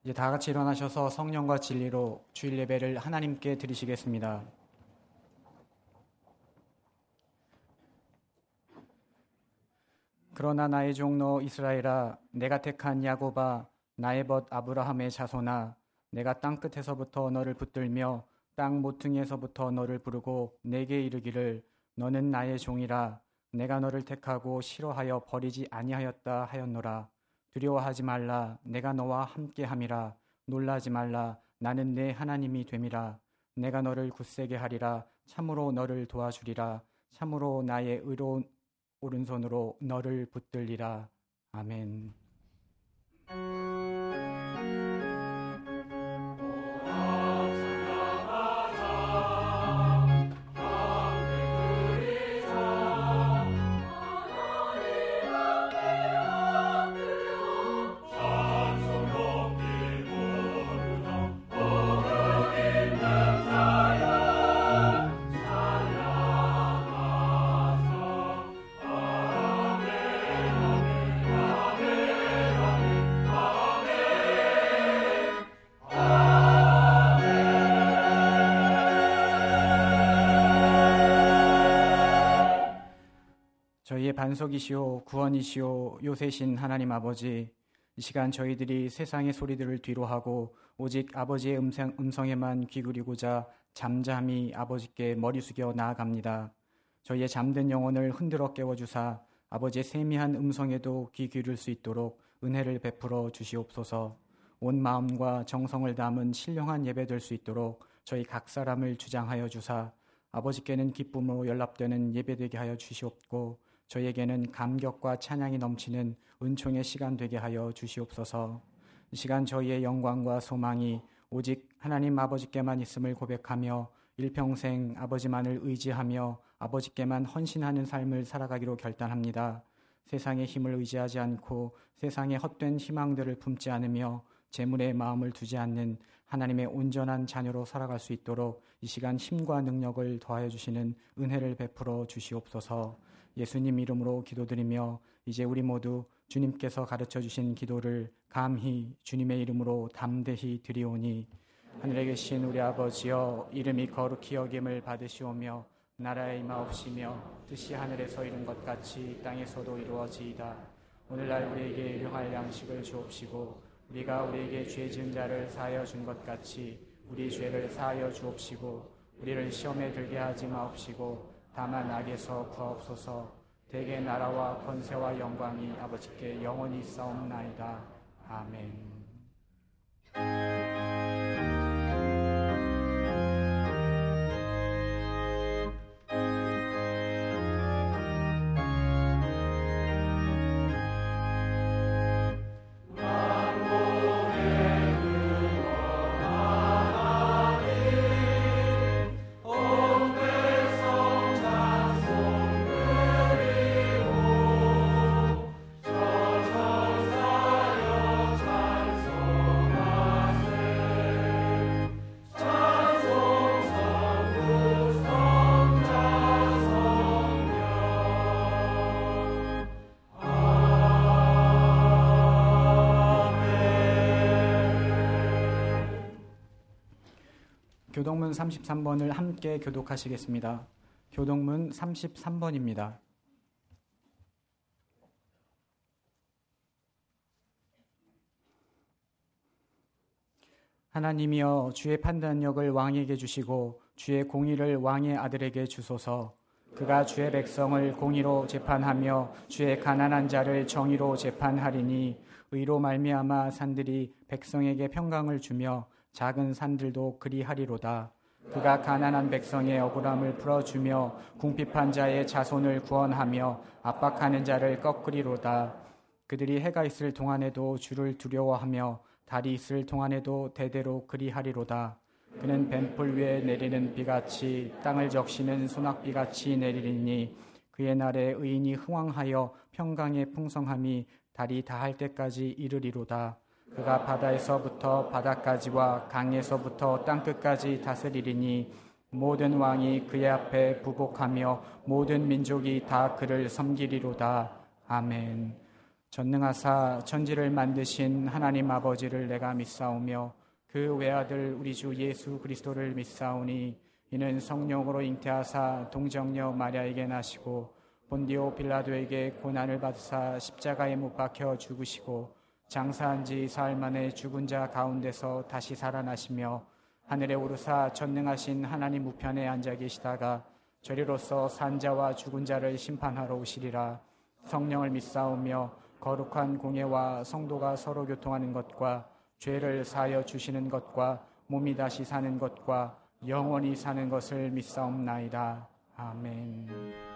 이제 다 같이 일어나셔서 성령과 진리로 주일 예배를 하나님께 드리시겠습니다. 그러나 나의 종로 이스라엘아, 내가 택한 야곱아, 나의 벗 아브라함의 자손아, 내가 땅끝에서부터 너를 붙들며 땅 모퉁이에서부터 너를 부르고 내게 이르기를 너는 나의 종이라. 내가 너를 택하고 싫어하여 버리지 아니하였다 하였노라. 두려워하지 말라. 내가 너와 함께함이라. 놀라지 말라. 나는 내 하나님이 됨이라. 내가 너를 굳세게 하리라. 참으로 너를 도와주리라. 참으로 나의 의로운 오른손으로 너를 붙들리라. 아멘. 저희의 반석이시오 구원이시오 요새신 하나님 아버지, 이 시간 저희들이 세상의 소리들을 뒤로하고 오직 아버지의 음성에만 귀 기울이고자 잠잠히 아버지께 머리 숙여 나아갑니다. 저희의 잠든 영혼을 흔들어 깨워주사 아버지의 세미한 음성에도 귀 기울일 수 있도록 은혜를 베풀어 주시옵소서. 온 마음과 정성을 담은 신령한 예배 될 수 있도록 저희 각 사람을 주장하여 주사 아버지께는 기쁨으로 연락되는 예배되게 하여 주시옵고 저희에게는 감격과 찬양이 넘치는 은총의 시간 되게 하여 주시옵소서. 이 시간 저희의 영광과 소망이 오직 하나님 아버지께만 있음을 고백하며 일평생 아버지만을 의지하며 아버지께만 헌신하는 삶을 살아가기로 결단합니다. 세상의 힘을 의지하지 않고 세상의 헛된 희망들을 품지 않으며 재물에 마음을 두지 않는 하나님의 온전한 자녀로 살아갈 수 있도록 이 시간 힘과 능력을 더하여 주시는 은혜를 베풀어 주시옵소서. 예수님 이름으로 기도드리며 이제 우리 모두 주님께서 가르쳐 주신 기도를 감히 주님의 이름으로 담대히 드리오니, 하늘에 계신 우리 아버지여, 이름이 거룩히 여김을 받으시오며 나라에 임하옵시며 뜻이 하늘에서 이룬 것 같이 땅에서도 이루어지이다. 오늘날 우리에게 일용할 양식을 주옵시고 우리가 우리에게 죄 지은 자를 사하여 준 것 같이 우리 죄를 사하여 주옵시고 우리를 시험에 들게 하지 마옵시고 다만 악에서 구하옵소서. 대개 나라와 권세와 영광이 아버지께 영원히 있사옵나이다. 아멘. 교동문 33번을 함께 교독하시겠습니다. 교동문 33번입니다. 하나님이여, 주의 판단력을 왕에게 주시고 주의 공의를 왕의 아들에게 주소서. 그가 주의 백성을 공의로 재판하며 주의 가난한 자를 정의로 재판하리니 의로 말미암아 산들이 백성에게 평강을 주며 작은 산들도 그리하리로다. 그가 가난한 백성의 억울함을 풀어주며 궁핍한 자의 자손을 구원하며 압박하는 자를 꺾으리로다. 그들이 해가 있을 동안에도 주를 두려워하며 달이 있을 동안에도 대대로 그리하리로다. 그는 뱀풀 위에 내리는 비같이 땅을 적시는 소낙비같이 내리리니 그의 날에 의인이 흥왕하여 평강의 풍성함이 달이 다할 때까지 이르리로다. 그가 바다에서부터 바다까지와 강에서부터 땅끝까지 다스리리니 모든 왕이 그의 앞에 부복하며 모든 민족이 다 그를 섬기리로다. 아멘. 전능하사 천지를 만드신 하나님 아버지를 내가 믿사오며 그 외아들 우리 주 예수 그리스도를 믿사오니 이는 성령으로 잉태하사 동정녀 마리아에게 나시고 본디오 빌라도에게 고난을 받으사 십자가에 못 박혀 죽으시고 장사한 지 사흘 만에 죽은 자 가운데서 다시 살아나시며 하늘에 오르사 전능하신 하나님 우편에 앉아 계시다가 저리로서 산 자와 죽은 자를 심판하러 오시리라. 성령을 믿사오며 거룩한 공예와 성도가 서로 교통하는 것과 죄를 사하여 주시는 것과 몸이 다시 사는 것과 영원히 사는 것을 믿사옵나이다. 아멘.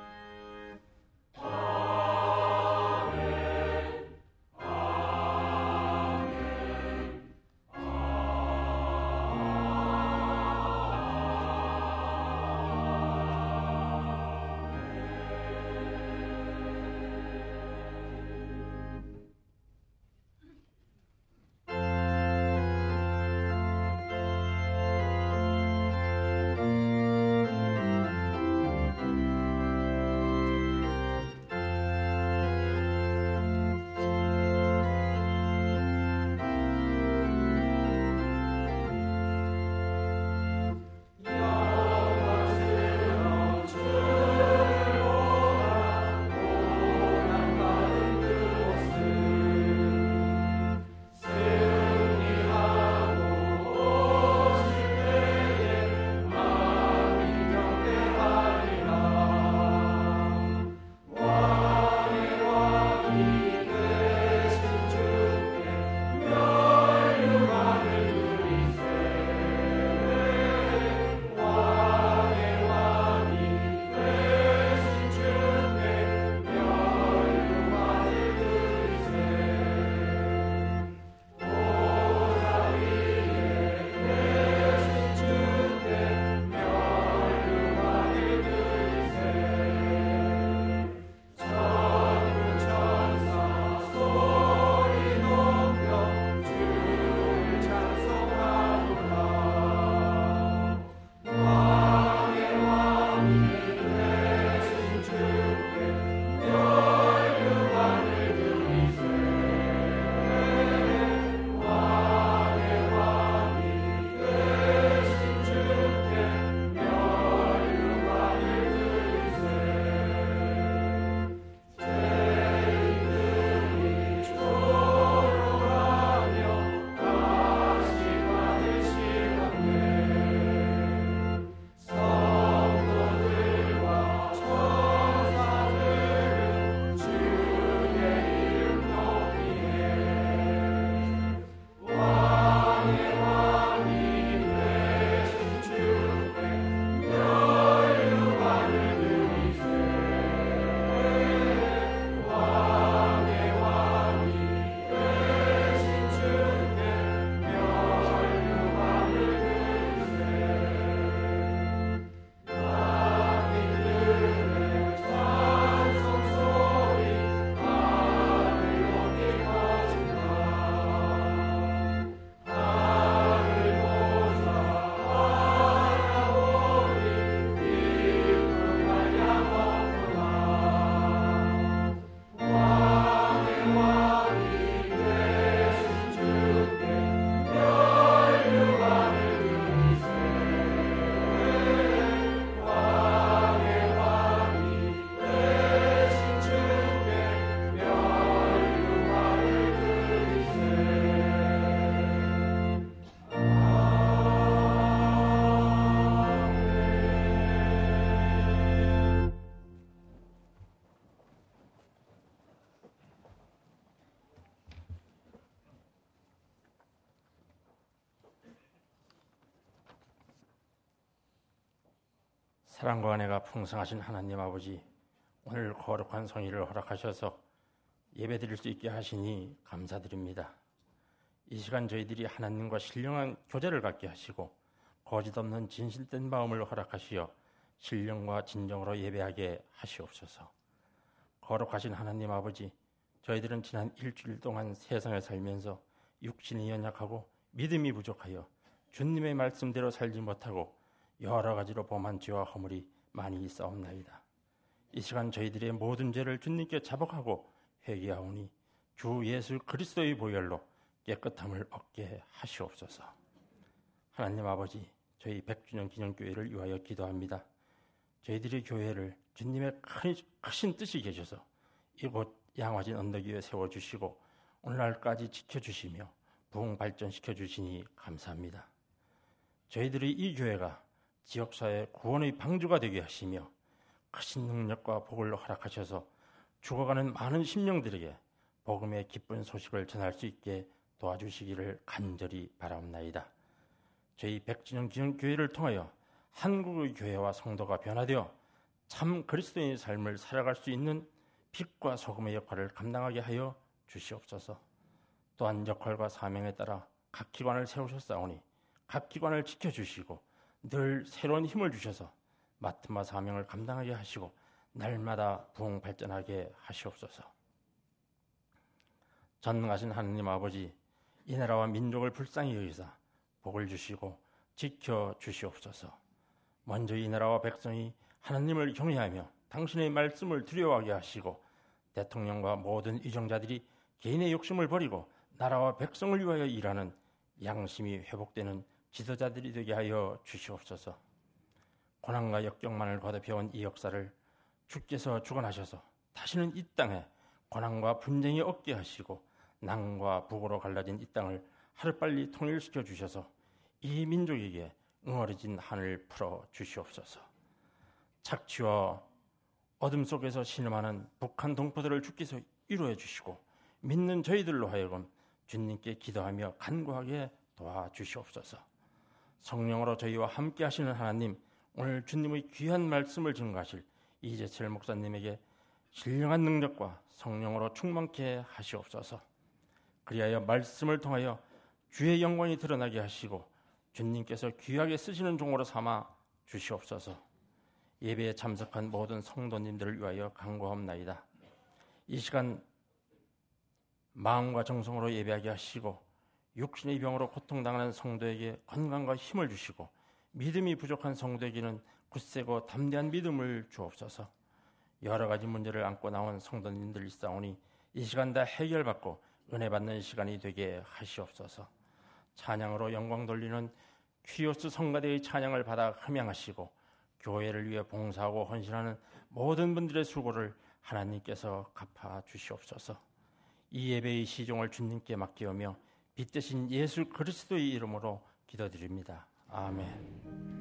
사랑과 은혜가 풍성하신 하나님 아버지, 오늘 거룩한 성일을 허락하셔서 예배드릴 수 있게 하시니 감사드립니다. 이 시간 저희들이 하나님과 신령한 교제를 갖게 하시고 거짓 없는 진실된 마음을 허락하시어 신령과 진정으로 예배하게 하시옵소서. 거룩하신 하나님 아버지, 저희들은 지난 일주일 동안 세상에 살면서 육신이 연약하고 믿음이 부족하여 주님의 말씀대로 살지 못하고 여러 가지로 범한 죄와 허물이 많이 있사옵나이다. 이 시간 저희들의 모든 죄를 주님께 자복하고 회개하오니 주 예수 그리스도의 보혈로 깨끗함을 얻게 하시옵소서. 하나님 아버지, 저희 100주년 기념교회를 위하여 기도합니다. 저희들의 교회를 주님의 크신 뜻이 계셔서 이곳 양화진 언덕 위에 세워주시고 오늘날까지 지켜주시며 부흥 발전시켜 주시니 감사합니다. 저희들의 이 교회가 지역사회 구원의 방주가 되게 하시며 크신 능력과 복을 허락하셔서 죽어가는 많은 심령들에게 복음의 기쁜 소식을 전할 수 있게 도와주시기를 간절히 바라옵나이다. 저희 100주년 기념교회를 통하여 한국의 교회와 성도가 변화되어 참 그리스도인의 삶을 살아갈 수 있는 빛과 소금의 역할을 감당하게 하여 주시옵소서. 또한 역할과 사명에 따라 각 기관을 세우셨사오니 각 기관을 지켜주시고 늘 새로운 힘을 주셔서 맡은 바 사명을 감당하게 하시고 날마다 부흥 발전하게 하시옵소서. 전능하신 하느님 아버지, 이 나라와 민족을 불쌍히 여기사 복을 주시고 지켜주시옵소서. 먼저 이 나라와 백성이 하나님을 경외하며 당신의 말씀을 두려워하게 하시고 대통령과 모든 이정자들이 개인의 욕심을 버리고 나라와 백성을 위하여 일하는 양심이 회복되는 지도자들이 되게 하여 주시옵소서. 고난과 역경만을 거듭해온 이 역사를 주께서 주관하셔서 다시는 이 땅에 고난과 분쟁이 없게 하시고 남과 북으로 갈라진 이 땅을 하루빨리 통일시켜 주셔서 이 민족에게 응어리진 한을 풀어 주시옵소서. 착취와 어둠 속에서 신음하는 북한 동포들을 주께서 위로해 주시고 믿는 저희들로 하여금 주님께 기도하며 간구하게 도와주시옵소서. 성령으로 저희와 함께 하시는 하나님, 오늘 주님의 귀한 말씀을 증거하실 이재철 목사님에게 신령한 능력과 성령으로 충만케 하시옵소서. 그리하여 말씀을 통하여 주의 영광이 드러나게 하시고 주님께서 귀하게 쓰시는 종으로 삼아 주시옵소서. 예배에 참석한 모든 성도님들을 위하여 간구하옵나이다. 이 시간 마음과 정성으로 예배하게 하시고 육신의 병으로 고통당하는 성도에게 건강과 힘을 주시고 믿음이 부족한 성도에게는 굳세고 담대한 믿음을 주옵소서. 여러 가지 문제를 안고 나온 성도님들 있사오니 이 시간 다 해결받고 은혜 받는 시간이 되게 하시옵소서. 찬양으로 영광 돌리는 퀴오스 성가대의 찬양을 받아 흠양하시고 교회를 위해 봉사하고 헌신하는 모든 분들의 수고를 하나님께서 갚아 주시옵소서. 이 예배의 시종을 주님께 맡기오며 빛 대신 예수 그리스도의 이름으로 기도드립니다. 아멘.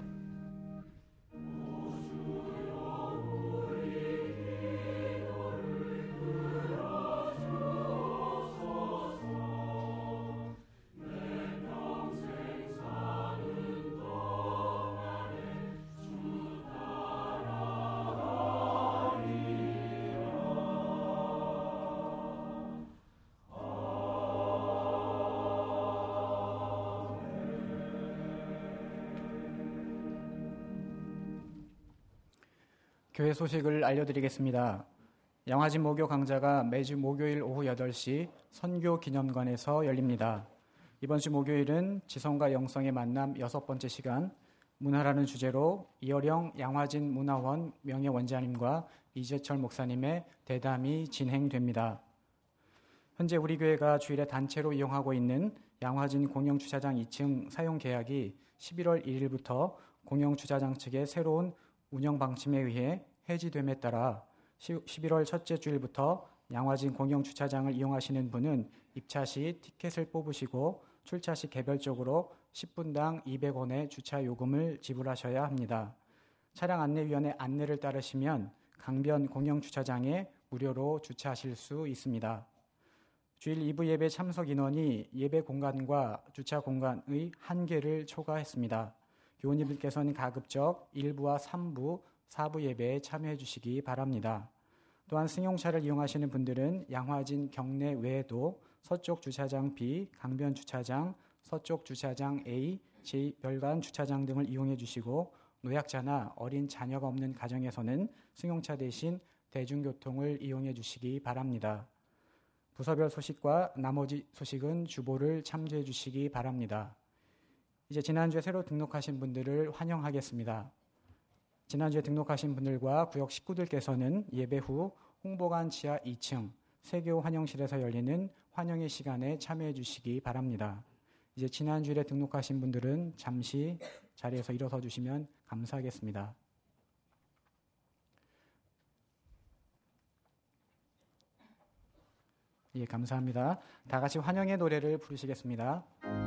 교회 소식을 알려드리겠습니다. 양화진 모교 강좌가 매주 목요일 오후 8시 선교 기념관에서 열립니다. 이번 주 목요일은 지성과 영성의 만남 6번째 시간, 문화라는 주제로 이어령 양화진 문화원 명예원장님과 이재철 목사님의 대담이 진행됩니다. 현재 우리 교회가 주일에 단체로 이용하고 있는 양화진 공영주차장 2층 사용 계약이 11월 1일부터 공영주차장 측의 새로운 운영 방침에 의해 해지됨에 따라 11월 첫째 주일부터 양화진 공영주차장을 이용하시는 분은 입차 시 티켓을 뽑으시고 출차 시 개별적으로 10분당 200원의 주차 요금을 지불하셔야 합니다. 차량 안내위원회 안내를 따르시면 강변 공영주차장에 무료로 주차하실 수 있습니다. 주일 2부 예배 참석 인원이 예배 공간과 주차 공간의 한계를 초과했습니다. 교우님들께서는 가급적 1부와 3부, 4부 예배에 참여해 주시기 바랍니다. 또한 승용차를 이용하시는 분들은 양화진 경내 외에도 서쪽 주차장 B, 강변 주차장, 서쪽 주차장 A, 제2별관 주차장 등을 이용해 주시고 노약자나 어린 자녀가 없는 가정에서는 승용차 대신 대중교통을 이용해 주시기 바랍니다. 부서별 소식과 나머지 소식은 주보를 참조해 주시기 바랍니다. 이제 지난주에 새로 등록하신 분들을 환영하겠습니다. 지난주에 등록하신 분들과 구역 식구들께서는 예배 후 홍보관 지하 2층 세교 환영실에서 열리는 환영의 시간에 참여해 주시기 바랍니다. 이제 지난주일에 등록하신 분들은 잠시 자리에서 일어서 주시면 감사하겠습니다. 예, 감사합니다. 다 같이 환영의 노래를 부르시겠습니다.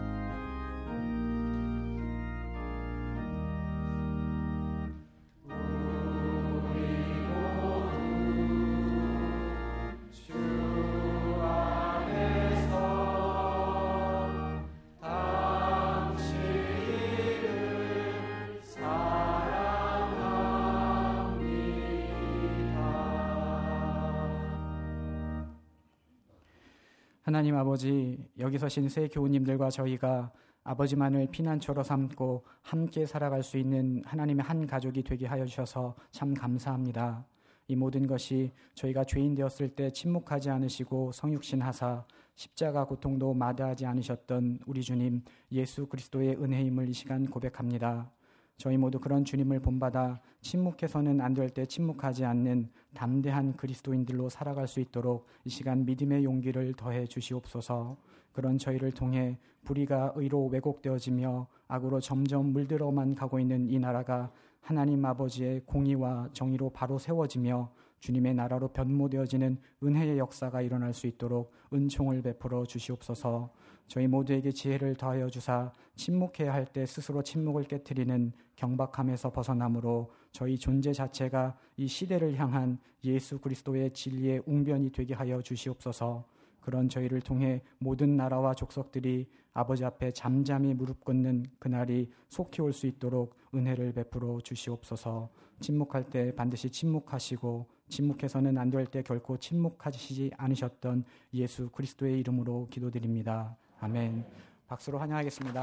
하나님 아버지, 여기 서신 새 교우님들과 저희가 아버지만을 피난처로 삼고 함께 살아갈 수 있는 하나님의 한 가족이 되게 하여 주셔서 참 감사합니다. 이 모든 것이 저희가 죄인 되었을 때 침묵하지 않으시고 성육신하사 십자가 고통도 마다하지 않으셨던 우리 주님 예수 그리스도의 은혜임을 이 시간 고백합니다. 저희 모두 그런 주님을 본받아 침묵해서는 안 될 때 침묵하지 않는 담대한 그리스도인들로 살아갈 수 있도록 이 시간 믿음의 용기를 더해 주시옵소서. 그런 저희를 통해 불의가 의로 왜곡되어지며 악으로 점점 물들어만 가고 있는 이 나라가 하나님 아버지의 공의와 정의로 바로 세워지며 주님의 나라로 변모되어지는 은혜의 역사가 일어날 수 있도록 은총을 베풀어 주시옵소서. 저희 모두에게 지혜를 더하여 주사 침묵해야 할 때 스스로 침묵을 깨트리는 경박함에서 벗어남으로 저희 존재 자체가 이 시대를 향한 예수 그리스도의 진리의 웅변이 되게 하여 주시옵소서. 그런 저희를 통해 모든 나라와 족속들이 아버지 앞에 잠잠히 무릎 꿇는 그날이 속히 올 수 있도록 은혜를 베풀어 주시옵소서. 침묵할 때 반드시 침묵하시고 침묵해서는 안 될 때 결코 침묵하시지 않으셨던 예수 그리스도의 이름으로 기도드립니다. 아멘. 박수로 환영하겠습니다.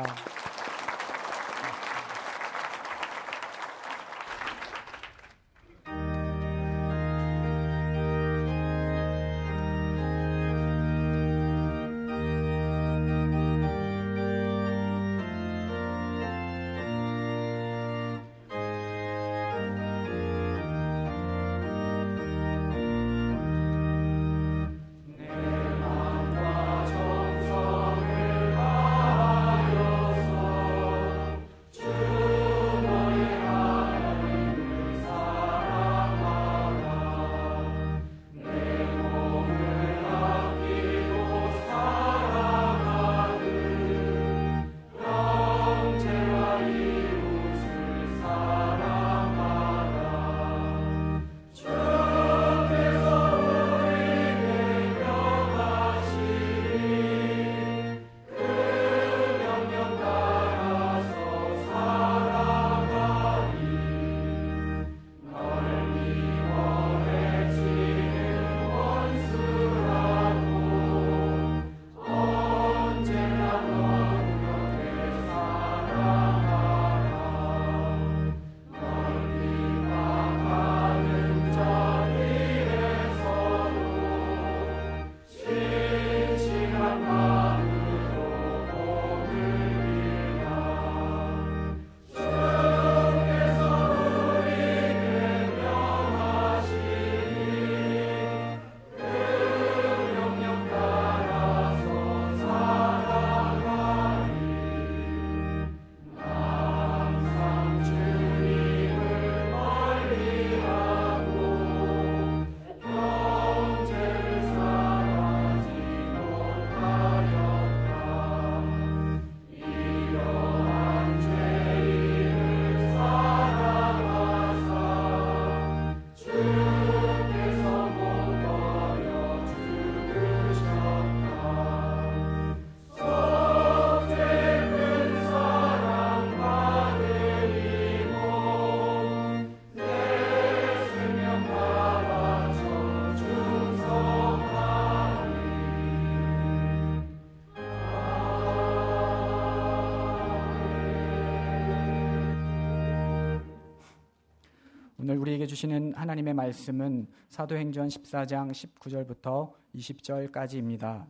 오늘 우리에게 주시는 하나님의 말씀은 사도행전 14장 19절부터 20절까지입니다.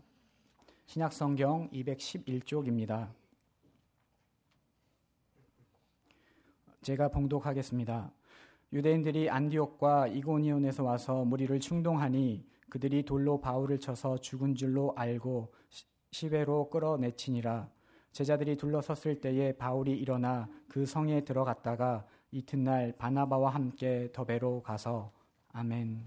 신약성경 211쪽입니다. 제가 봉독하겠습니다. 유대인들이 안디옥과 이고니온에서 와서 무리를 충동하니 그들이 돌로 바울을 쳐서 죽은 줄로 알고 시외로 끌어내치니라. 제자들이 둘러섰을 때에 바울이 일어나 그 성에 들어갔다가 이튿날 바나바와 함께 더베로 가서 아멘.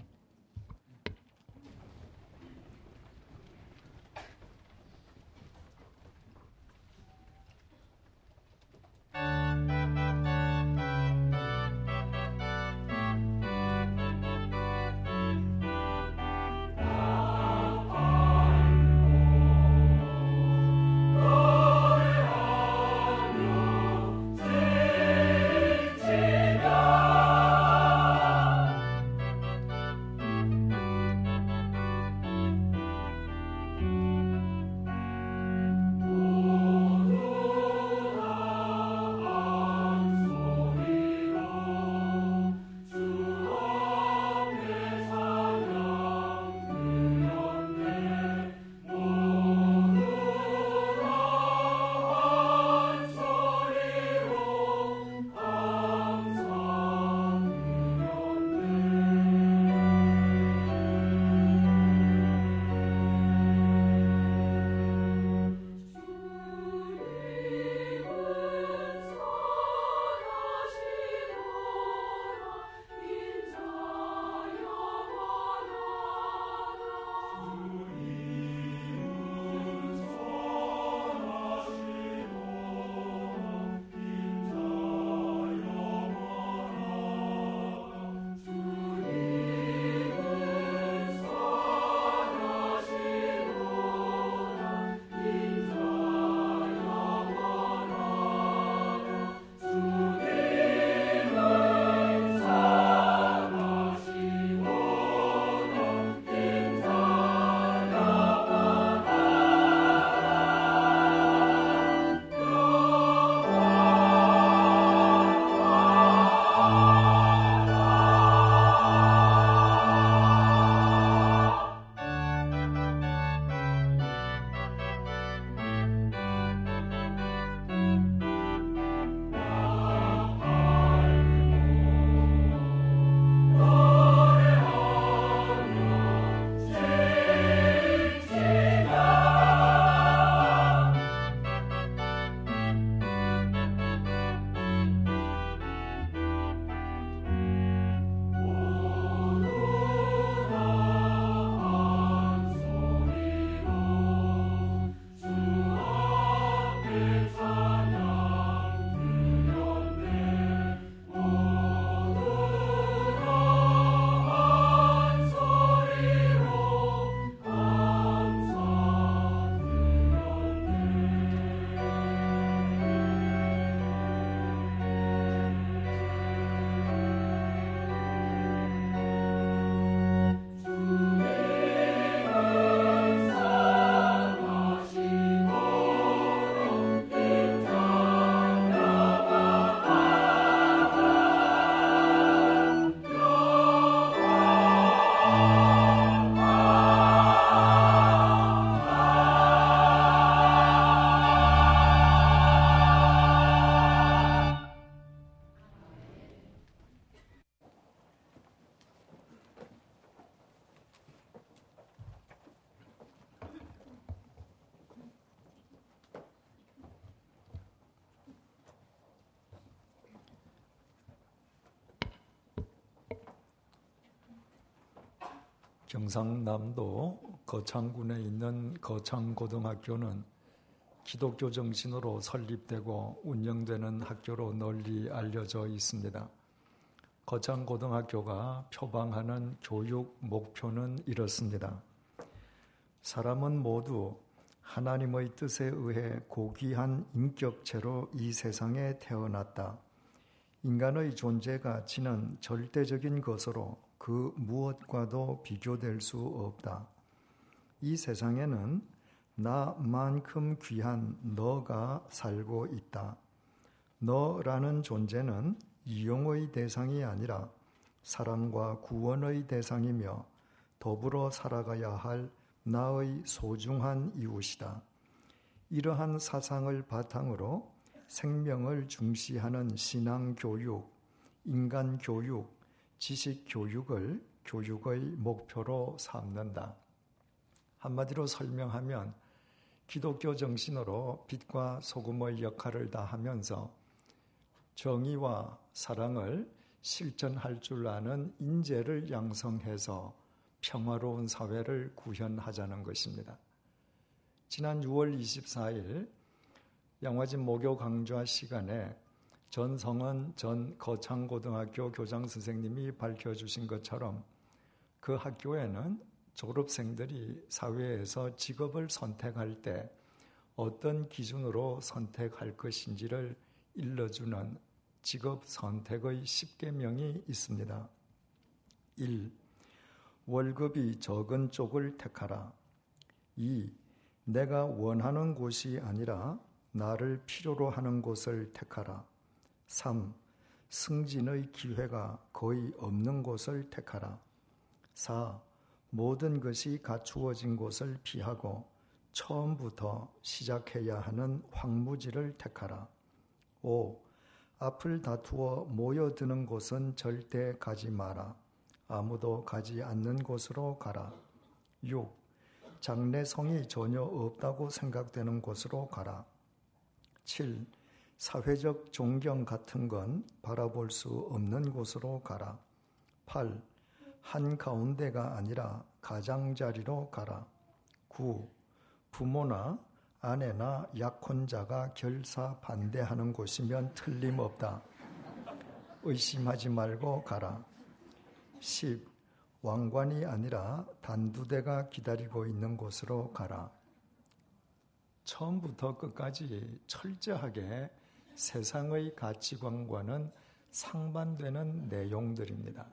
경상남도 거창군에 있는 거창고등학교는 기독교 정신으로 설립되고 운영되는 학교로 널리 알려져 있습니다. 거창고등학교가 표방하는 교육 목표는 이렇습니다. 사람은 모두 하나님의 뜻에 의해 고귀한 인격체로 이 세상에 태어났다. 인간의 존재 가치는 절대적인 것으로 그 무엇과도 비교될 수 없다. 이 세상에는 나만큼 귀한 너가 살고 있다. 너라는 존재는 이용의 대상이 아니라 사랑과 구원의 대상이며 더불어 살아가야 할 나의 소중한 이웃이다. 이러한 사상을 바탕으로 생명을 중시하는 신앙교육, 인간교육, 지식교육을 교육의 목표로 삼는다. 한마디로 설명하면 기독교 정신으로 빛과 소금의 역할을 다하면서 정의와 사랑을 실천할 줄 아는 인재를 양성해서 평화로운 사회를 구현하자는 것입니다. 지난 6월 24일 양화진 목요 강좌 시간에 전성원 전 거창고등학교 교장 선생님이 밝혀주신 것처럼 그 학교에는 졸업생들이 사회에서 직업을 선택할 때 어떤 기준으로 선택할 것인지를 일러주는 직업 선택의 10계명이 있습니다. 1. 월급이 적은 쪽을 택하라. 2. 내가 원하는 곳이 아니라 나를 필요로 하는 곳을 택하라. 3. 승진의 기회가 거의 없는 곳을 택하라. 4. 모든 것이 갖추어진 곳을 피하고 처음부터 시작해야 하는 황무지를 택하라. 5. 앞을 다투어 모여드는 곳은 절대 가지 마라. 아무도 가지 않는 곳으로 가라. 6. 장래성이 전혀 없다고 생각되는 곳으로 가라. 7. 사회적 존경 같은 건 바라볼 수 없는 곳으로 가라. 8. 한가운데가 아니라 가장자리로 가라. 9. 부모나 아내나 약혼자가 결사 반대하는 곳이면 틀림없다. 의심하지 말고 가라. 10. 왕관이 아니라 단두대가 기다리고 있는 곳으로 가라. 처음부터 끝까지 철저하게 세상의 가치관과는 상반되는 내용들입니다.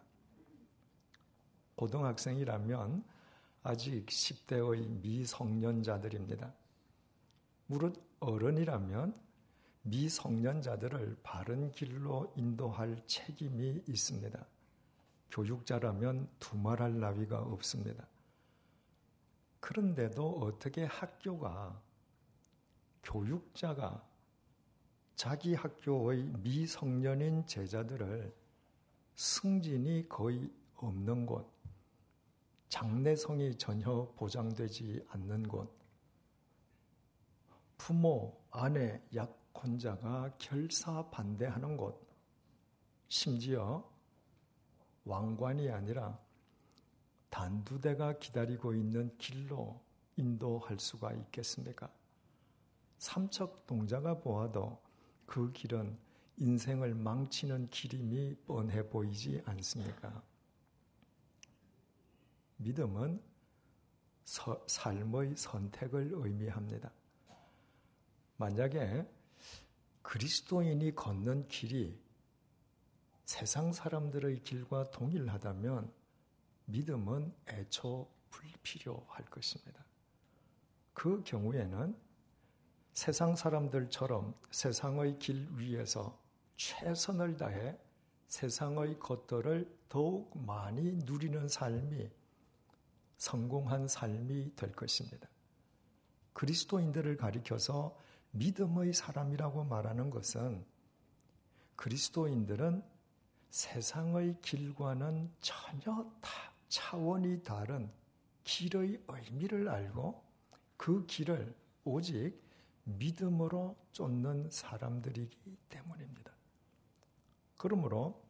고등학생이라면 아직 10대의 미성년자들입니다. 무릇 어른이라면 미성년자들을 바른 길로 인도할 책임이 있습니다. 교육자라면 두말할 나위가 없습니다. 그런데도 어떻게 학교가, 교육자가 자기 학교의 미성년인 제자들을 승진이 거의 없는 곳, 장래성이 전혀 보장되지 않는 곳, 부모, 아내, 약혼자가 결사 반대하는 곳, 심지어 왕관이 아니라 단두대가 기다리고 있는 길로 인도할 수가 있겠습니까? 삼척동자가 보아도 그 길은 인생을 망치는 길임이 뻔해 보이지 않습니까? 믿음은 삶의 선택을 의미합니다. 만약에 그리스도인이 걷는 길이 세상 사람들의 길과 동일하다면 믿음은 애초 불필요할 것입니다. 그 경우에는 세상 사람들처럼 세상의 길 위에서 최선을 다해 세상의 것들을 더욱 많이 누리는 삶이 성공한 삶이 될 것입니다. 그리스도인들을 가리켜서 믿음의 사람이라고 말하는 것은 그리스도인들은 세상의 길과는 전혀 차원이 다른 길의 의미를 알고 그 길을 오직 믿음으로 쫓는 사람들이기 때문입니다. 그러므로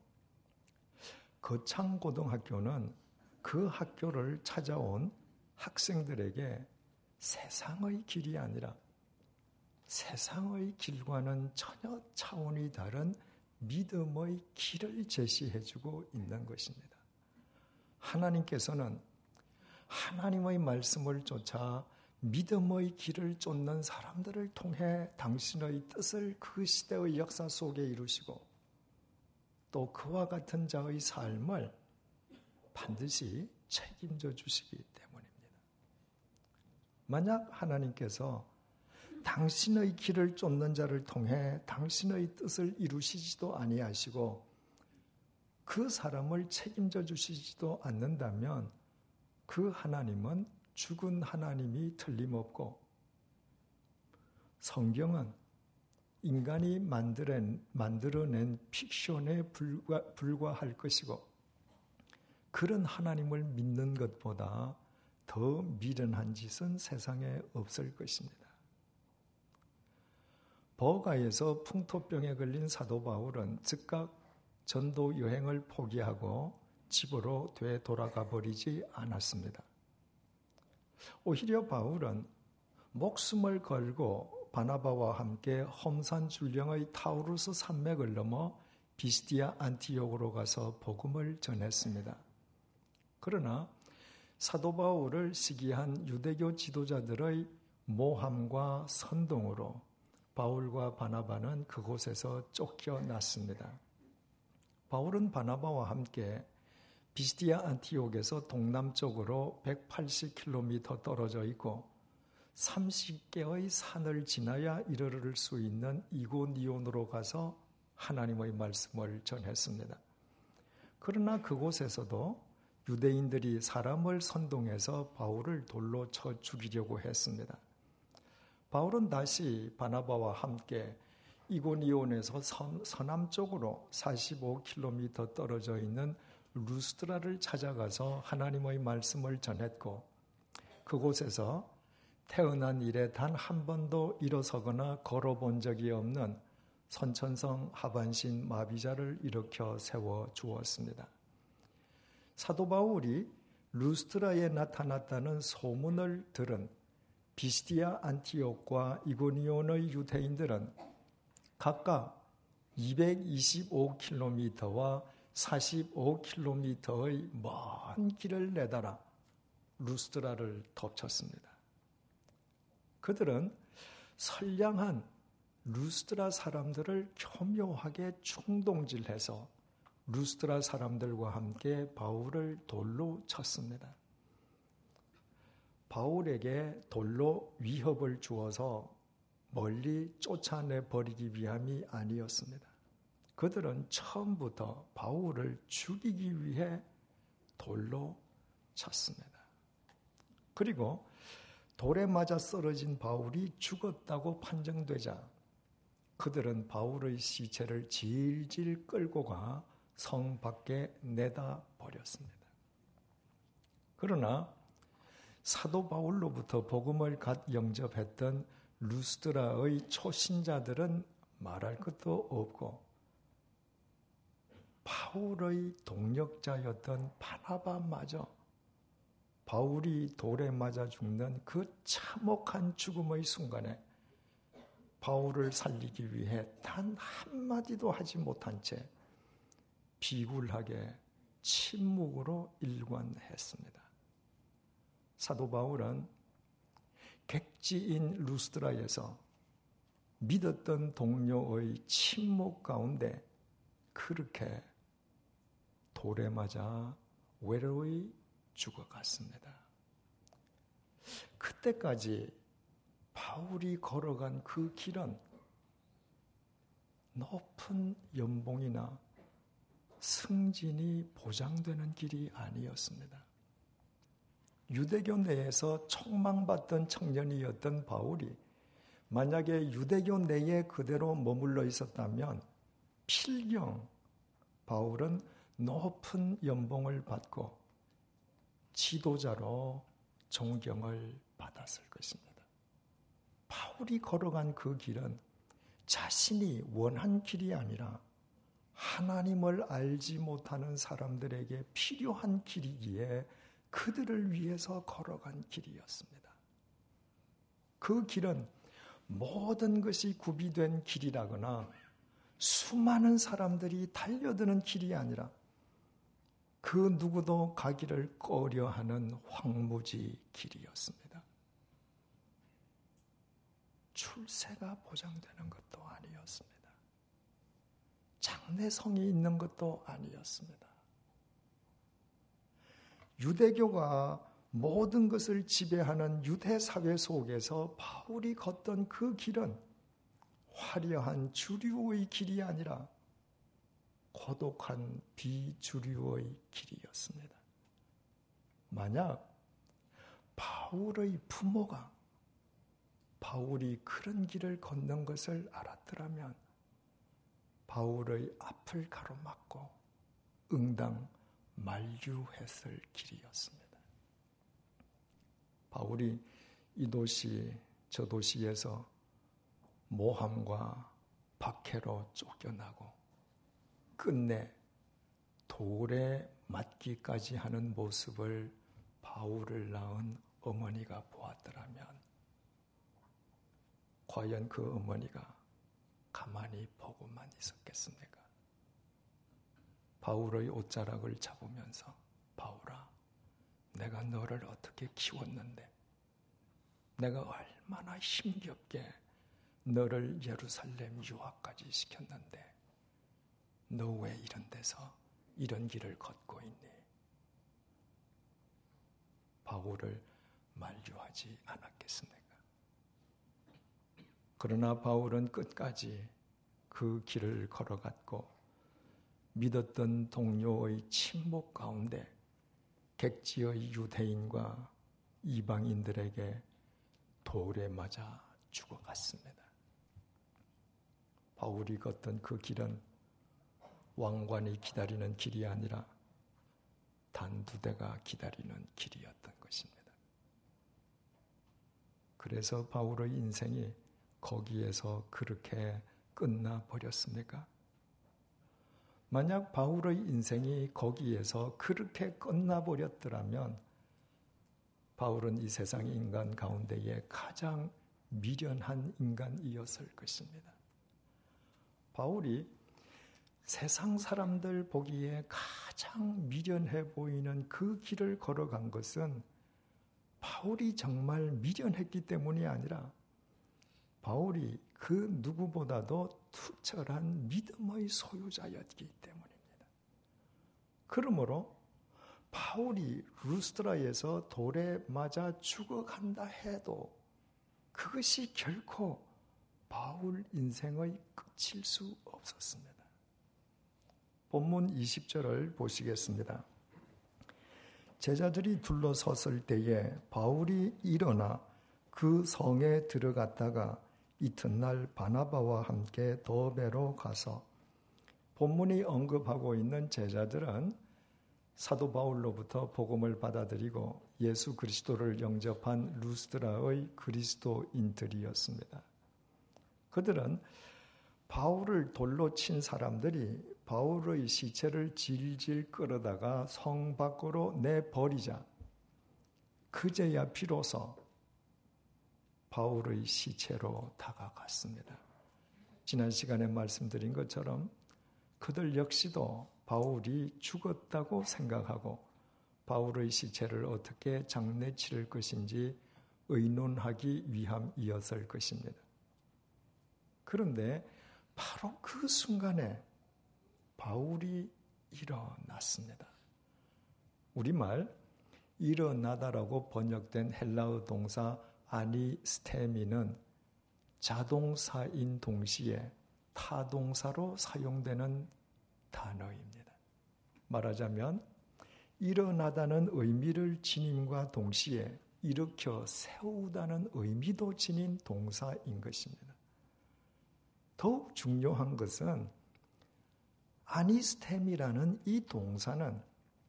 거창고등학교는 그 학교를 찾아온 학생들에게 세상의 길이 아니라 세상의 길과는 전혀 차원이 다른 믿음의 길을 제시해주고 있는 것입니다. 하나님께서는 하나님의 말씀을 쫓아 믿음의 길을 쫓는 사람들을 통해 당신의 뜻을 그 시대의 역사 속에 이루시고 또 그와 같은 자의 삶을 반드시 책임져 주시기 때문입니다. 만약 하나님께서 당신의 길을 쫓는 자를 통해 당신의 뜻을 이루시지도 아니하시고 그 사람을 책임져 주시지도 않는다면 그 하나님은 죽은 하나님이 틀림없고 성경은 인간이 만들어낸 픽션에 불과할 것이고 그런 하나님을 믿는 것보다 더 미련한 짓은 세상에 없을 것입니다. 버가에서 풍토병에 걸린 사도 바울은 즉각 전도 여행을 포기하고 집으로 되돌아가 버리지 않았습니다. 오히려 바울은 목숨을 걸고 바나바와 함께 험산 줄령의 타우루스 산맥을 넘어 비스디아 안티옥으로 가서 복음을 전했습니다. 그러나 사도 바울을 시기한 유대교 지도자들의 모함과 선동으로 바울과 바나바는 그곳에서 쫓겨났습니다. 바울은 바나바와 함께 비스디아 안티옥에서 동남쪽으로 180km 떨어져 있고 30개의 산을 지나야 이르를 수 있는 이고니온으로 가서 하나님의 말씀을 전했습니다. 그러나 그곳에서도 유대인들이 사람을 선동해서 바울을 돌로 쳐 죽이려고 했습니다. 바울은 다시 바나바와 함께 이고니온에서 서남쪽으로 45km 떨어져 있는 루스드라를 찾아가서 하나님의 말씀을 전했고 그곳에서 태어난 이래 단 한 번도 일어서거나 걸어본 적이 없는 선천성 하반신 마비자를 일으켜 세워 주었습니다. 사도 바울이 루스드라에 나타났다는 소문을 들은 비스디아 안티옥과 이고니온의 유대인들은 각각 225km와 45km의 먼 길을 내달아 루스드라를 덮쳤습니다. 그들은 선량한 루스드라 사람들을 교묘하게 충동질해서 루스드라 사람들과 함께 바울을 돌로 쳤습니다. 바울에게 돌로 위협을 주어서 멀리 쫓아내 버리기 위함이 아니었습니다. 그들은 처음부터 바울을 죽이기 위해 돌로 쳤습니다. 그리고 돌에 맞아 쓰러진 바울이 죽었다고 판정되자 그들은 바울의 시체를 질질 끌고 가 성 밖에 내다 버렸습니다. 그러나 사도 바울로부터 복음을 갓 영접했던 루스드라의 초신자들은 말할 것도 없고 바울의 동력자였던 바나바마저 바울이 돌에 맞아 죽는 그 참혹한 죽음의 순간에 바울을 살리기 위해 단 한마디도 하지 못한 채 비굴하게 침묵으로 일관했습니다. 사도 바울은 객지인 루스드라에서 믿었던 동료의 침묵 가운데 그렇게 돌에 맞아 외로이 죽어갔습니다. 그때까지 바울이 걸어간 그 길은 높은 연봉이나 승진이 보장되는 길이 아니었습니다. 유대교 내에서 촉망받던 청년이었던 바울이 만약에 유대교 내에 그대로 머물러 있었다면 필경 바울은 높은 연봉을 받고 지도자로 존경을 받았을 것입니다. 바울이 걸어간 그 길은 자신이 원한 길이 아니라 하나님을 알지 못하는 사람들에게 필요한 길이기에 그들을 위해서 걸어간 길이었습니다. 그 길은 모든 것이 구비된 길이라거나 수많은 사람들이 달려드는 길이 아니라 그 누구도 가기를 꺼려하는 황무지 길이었습니다. 출세가 보장되는 것도 아니었습니다. 장래성이 있는 것도 아니었습니다. 유대교가 모든 것을 지배하는 유대 사회 속에서 바울이 걷던 그 길은 화려한 주류의 길이 아니라 고독한 비주류의 길이었습니다. 만약 바울의 부모가 바울이 그런 길을 걷는 것을 알았더라면 바울의 앞을 가로막고 응당 만류했을 길이었습니다. 바울이 이 도시 저 도시에서 모함과 박해로 쫓겨나고 끝내 돌에 맞기까지 하는 모습을 바울을 낳은 어머니가 보았더라면 과연 그 어머니가 가만히 보고만 있었겠습니까? 바울의 옷자락을 잡으면서 바울아, 내가 너를 어떻게 키웠는데, 내가 얼마나 힘겹게 너를 예루살렘 유학까지 시켰는데 너 왜 이런 데서 이런 길을 걷고 있니? 바울을 만류하지 않았겠습니까? 그러나 바울은 끝까지 그 길을 걸어갔고 믿었던 동료의 침묵 가운데 객지의 유대인과 이방인들에게 돌에 맞아 죽어갔습니다. 바울이 걷던 그 길은 왕관이 기다리는 길이 아니라 단 2대가 기다리는 길이었던 것입니다. 그래서 바울의 인생이 거기에서 그렇게 끝나버렸습니까? 만약 바울의 인생이 거기에서 그렇게 끝나버렸더라면 바울은 이 세상 인간 가운데에 가장 미련한 인간이었을 것입니다. 바울이 세상 사람들 보기에 가장 미련해 보이는 그 길을 걸어간 것은 바울이 정말 미련했기 때문이 아니라 바울이 그 누구보다도 투철한 믿음의 소유자였기 때문입니다. 그러므로 바울이 루스드라에서 돌에 맞아 죽어간다 해도 그것이 결코 바울 인생의 끝일 수 없었습니다. 본문 20절을 보시겠습니다. 제자들이 둘러섰을 때에 바울이 일어나 그 성에 들어갔다가 이튿날 바나바와 함께 더베로 가서, 본문이 언급하고 있는 제자들은 사도 바울로부터 복음을 받아들이고 예수 그리스도를 영접한 루스드라의 그리스도인들이었습니다. 그들은 바울을 돌로 친 사람들이 바울의 시체를 질질 끌어다가 성 밖으로 내버리자 그제야 비로소 바울의 시체로 다가갔습니다. 지난 시간에 말씀드린 것처럼 그들 역시도 바울이 죽었다고 생각하고 바울의 시체를 어떻게 장례 치를 것인지 의논하기 위함이었을 것입니다. 그런데 바로 그 순간에 바울이 일어났습니다. 우리말 일어나다라고 번역된 헬라어 동사 아니스테미는 자동사인 동시에 타동사로 사용되는 단어입니다. 말하자면 일어나다는 의미를 지님과 동시에 일으켜 세우다는 의미도 지닌 동사인 것입니다. 더욱 중요한 것은 아니스템이라는 이 동사는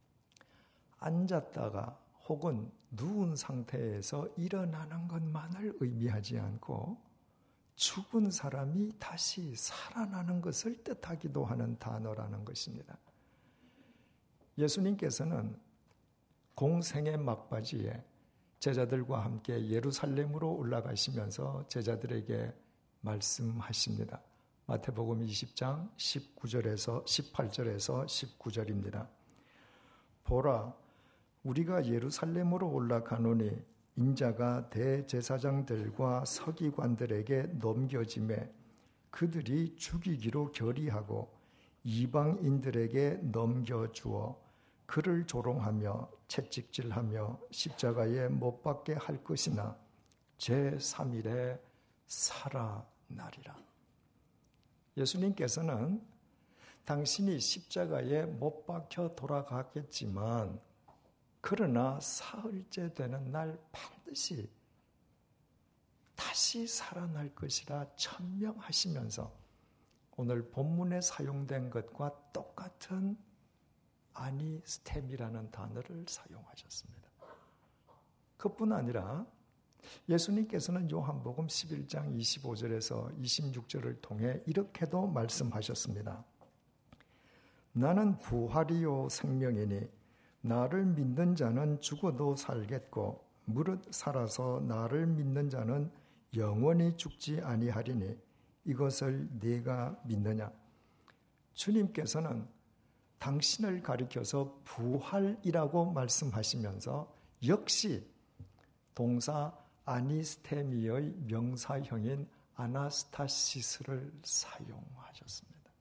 앉았다가 혹은 누운 상태에서 일어나는 것만을 의미하지 않고 죽은 사람이 다시 살아나는 것을 뜻하기도 하는 단어라는 것입니다. 예수님께서는 공생의 막바지에 제자들과 함께 예루살렘으로 올라가시면서 제자들에게 말씀하십니다. 마태복음 20장 19절에서 18절에서 19절입니다. 보라, 우리가 예루살렘으로 올라가노니 인자가 대제사장들과 서기관들에게 넘겨짐에 그들이 죽이기로 결의하고 이방인들에게 넘겨주어 그를 조롱하며 채찍질하며 십자가에 못 박게 할 것이나 제3일에 살아나리라. 예수님께서는 당신이 십자가에 못 박혀 돌아가겠지만 그러나 사흘째 되는 날 반드시 다시 살아날 것이라 천명하시면서 오늘 본문에 사용된 것과 똑같은 아니스템이라는 단어를 사용하셨습니다. 그뿐 아니라 예수님께서는 요한복음 11장 25절에서 26절을 통해 이렇게도 말씀하셨습니다. 나는 부활이요 생명이니 나를 믿는 자는 죽어도 살겠고 무릇 살아서 나를 믿는 자는 영원히 죽지 아니하리니 이것을 네가 믿느냐? 주님께서는 당신을 가리켜서 부활이라고 말씀하시면서 역시 동사 아니스테미의 명사형인 아나스타시스를 사용하셨습니다.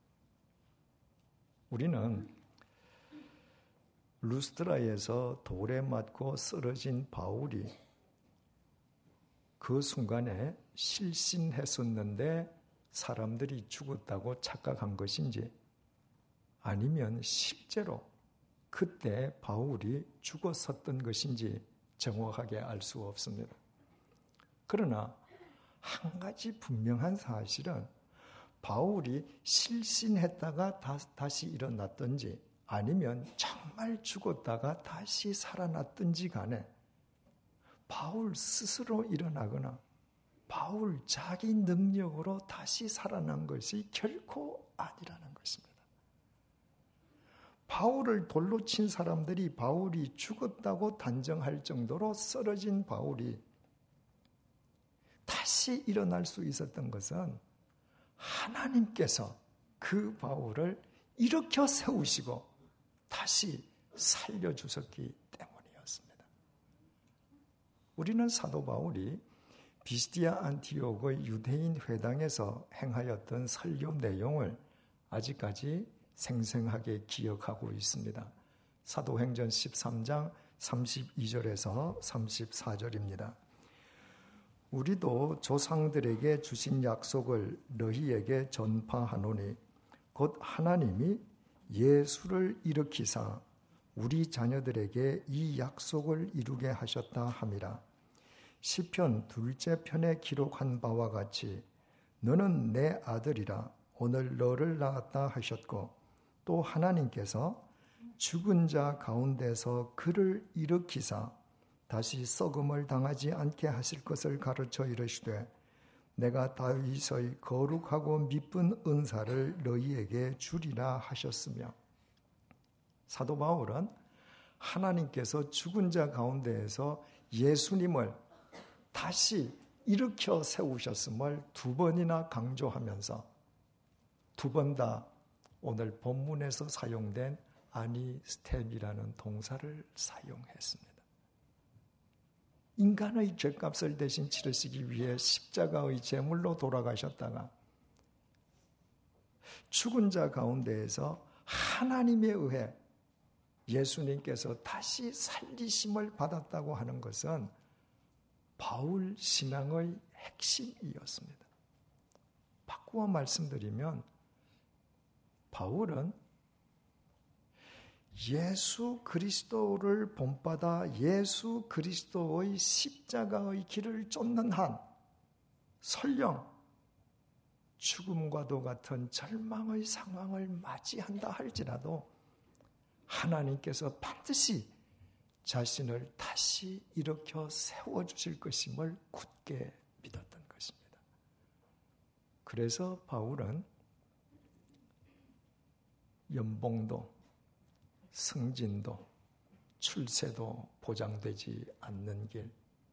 우리는 루스드라에서 돌에 맞고 쓰러진 바울이 그 순간에 실신했었는데 사람들이 죽었다고 착각한 것인지 아니면 실제로 그때 바울이 죽었었던 것인지 정확하게 알 수 없습니다. 그러나 한 가지 분명한 사실은 바울이 실신했다가 다시 일어났든지 아니면 정말 죽었다가 다시 살아났든지 간에 바울 스스로 일어나거나 바울 자기 능력으로 다시 살아난 것이 결코 아니라는 것입니다. 바울을 돌로 친 사람들이 바울이 죽었다고 단정할 정도로 쓰러진 바울이 다시 일어날 수 있었던 것은 하나님께서 그 바울을 일으켜 세우시고 다시 살려주셨기 때문이었습니다. 우리는 사도 바울이 비스디아 안티옥의 유대인 회당에서 행하였던 설교 내용을 아직까지 생생하게 기억하고 있습니다. 사도행전 13장 32절에서 34절입니다. 우리도 조상들에게 주신 약속을 너희에게 전파하노니 곧 하나님이 예수를 일으키사 우리 자녀들에게 이 약속을 이루게 하셨다 함이라. 시편 2째 편에 기록한 바와 같이 너는 내 아들이라 오늘 너를 낳았다 하셨고 또 하나님께서 죽은 자 가운데서 그를 일으키사 다시 썩음을 당하지 않게 하실 것을 가르쳐 이르시되 내가 다윗의 거룩하고 미쁜 은사를 너희에게 주리라 하셨으며 사도 바울은 하나님께서 죽은 자 가운데에서 예수님을 다시 일으켜 세우셨음을 2번이나 강조하면서 2번 다 오늘 본문에서 사용된 아니스템이라는 동사를 사용했습니다. 인간의 죄값을 대신 치르시기 위해 십자가의 제물로 돌아가셨다가 죽은 자 가운데에서 하나님에 의해 예수님께서 다시 살리심을 받았다고 하는 것은 바울 신앙의 핵심이었습니다. 바꾸어 말씀드리면 바울은 예수 그리스도를 본받아 예수 그리스도의 십자가의 길을 쫓는 한 설령 죽음과도 같은 절망의 상황을 맞이한다 할지라도 하나님께서 반드시 자신을 다시 일으켜 세워주실 것임을 굳게 믿었던 것입니다. 그래서 바울은 연봉도 승진도 출세도 보장되지 않는 길,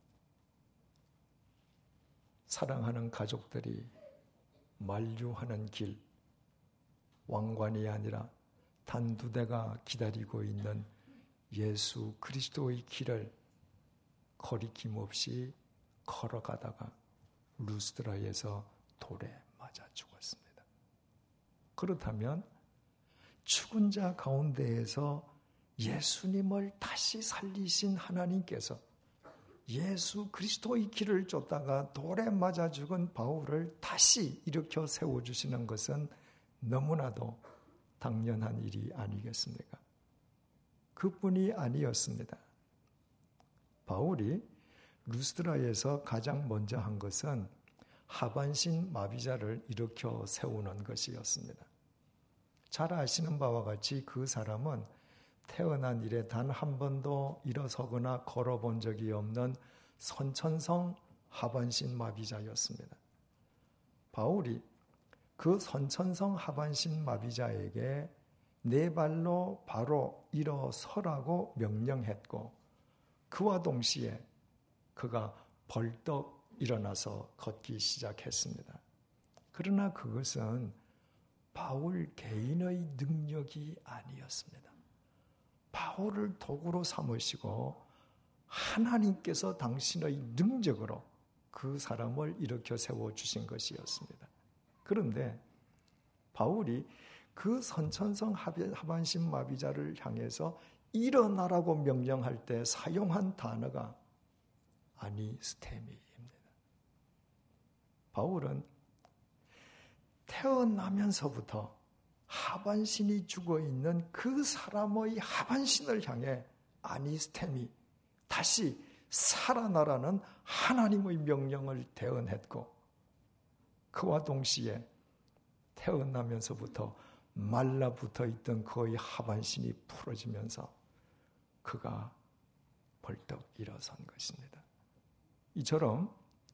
사랑하는 가족들이 만류하는 길, 왕관이 아니라 단두대가 기다리고 있는 예수 그리스도의 길을 거리낌 없이 걸어가다가 루스드라에서 돌에 맞아 죽었습니다. 그렇다면 죽은 자 가운데에서 예수님을 다시 살리신 하나님께서 예수 그리스도의 길을 쫓다가 돌에 맞아 죽은 바울을 다시 일으켜 세워주시는 것은 너무나도 당연한 일이 아니겠습니까? 그뿐이 아니었습니다. 바울이 루스드라에서 가장 먼저 한 것은 하반신 마비자를 일으켜 세우는 것이었습니다. 잘 아시는 바와 같이 그 사람은 태어난 이래 단 한 번도 일어서거나 걸어본 적이 없는 선천성 하반신 마비자였습니다. 바울이 그 선천성 하반신 마비자에게 네 발로 바로 일어서라고 명령했고 그와 동시에 그가 벌떡 일어나서 걷기 시작했습니다. 그러나 그것은 바울 개인의 능력이 아니었습니다. 바울을 도구로 삼으시고 하나님께서 당신의 능력으로 그 사람을 일으켜 세워주신 것이었습니다. 그런데 바울이 그 선천성 하반신 마비자를 향해서 일어나라고 명령할 때 사용한 단어가 아니스테미입니다. 바울은 태어나면서부터 하반신이 죽어있는 그 사람의 하반신을 향해 아니스테미, 다시 살아나라는 하나님의 명령을 대언했고 그와 동시에 태어나면서부터 말라붙어 있던 그의 하반신이 풀어지면서 그가 벌떡 일어선 것입니다. 이처럼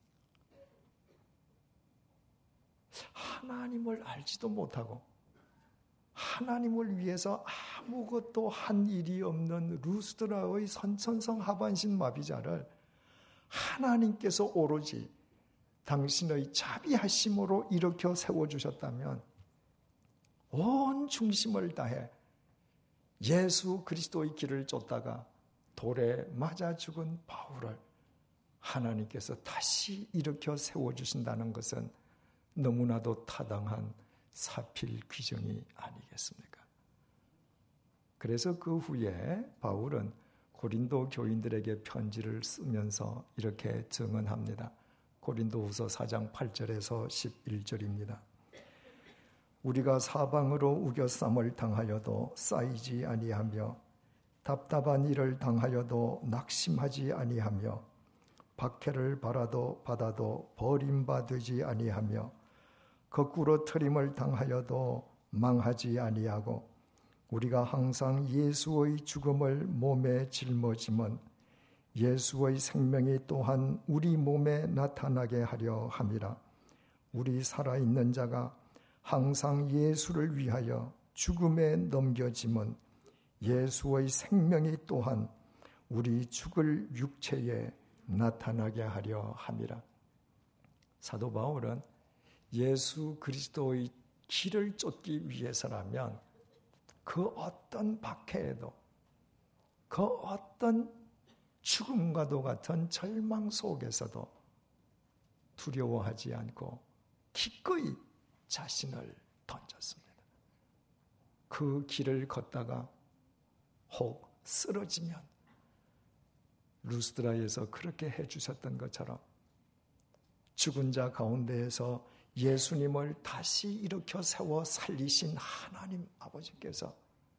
하나님을 알지도 못하고 하나님을 위해서 아무것도 한 일이 없는 루스드라의 선천성 하반신 마비자를 하나님께서 오로지 당신의 자비하심으로 일으켜 세워주셨다면 온 중심을 다해 예수 그리스도의 길을 쫓다가 돌에 맞아 죽은 바울을 하나님께서 다시 일으켜 세워주신다는 것은 너무나도 타당한 사필 규정이 아니겠습니까? 그래서 그 후에 바울은 고린도 교인들에게 편지를 쓰면서 이렇게 증언합니다. 고린도후서 4장 8절에서 11절입니다. 우리가 사방으로 우겨쌈을 당하여도 쌓이지 아니하며 답답한 일을 당하여도 낙심하지 아니하며 박해를 받아도 버림받지 아니하며 거꾸로 트림을 당하여도 망하지 아니하고 우리가 항상 예수의 죽음을 몸에 짊어짐은 예수의 생명이 또한 우리 몸에 나타나게 하려 함이라. 우리 살아있는 자가 항상 예수를 위하여 죽음에 넘겨짐은 예수의 생명이 또한 우리 죽을 육체에 나타나게 하려 함이라. 사도 바울은 예수 그리스도의 길을 쫓기 위해서라면 그 어떤 박해에도 그 어떤 죽음과도 같은 절망 속에서도 두려워하지 않고 기꺼이 자신을 던졌습니다. 그 길을 걷다가 혹 쓰러지면 루스드라에서 그렇게 해주셨던 것처럼 죽은 자 가운데에서 예수님을 다시 일으켜 세워 살리신 하나님 아버지께서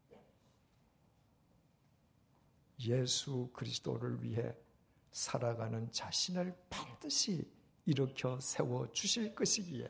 예수 그리스도를 위해 살아가는 자신을 반드시 일으켜 세워 주실 것이기에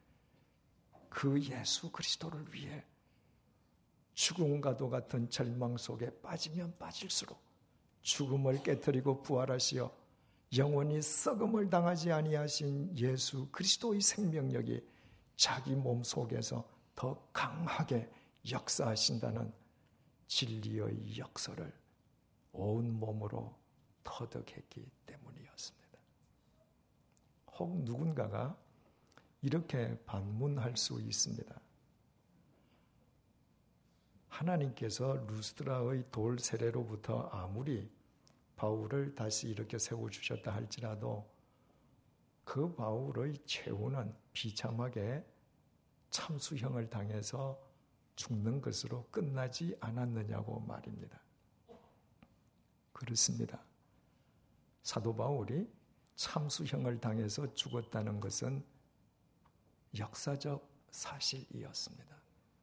그 예수 그리스도를 위해 죽음과도 같은 절망 속에 빠지면 빠질수록 죽음을 깨뜨리고 부활하시어 영원히 썩음을 당하지 아니하신 예수 그리스도의 생명력이 자기 몸 속에서 더 강하게 역사하신다는 진리의 역사를 온 몸으로 터득했기 때문이었습니다. 혹 누군가가 이렇게 반문할 수 있습니다. 하나님께서 루스드라의 돌 세례로부터 아무리 바울을 다시 이렇게 세워주셨다 할지라도 그 바울의 최후는 비참하게 참수형을 당해서 죽는 것으로 끝나지 않았느냐고 말입니다. 그렇습니다. 사도 바울이 참수형을 당해서 죽었다는 것은 역사적 사실이었습니다.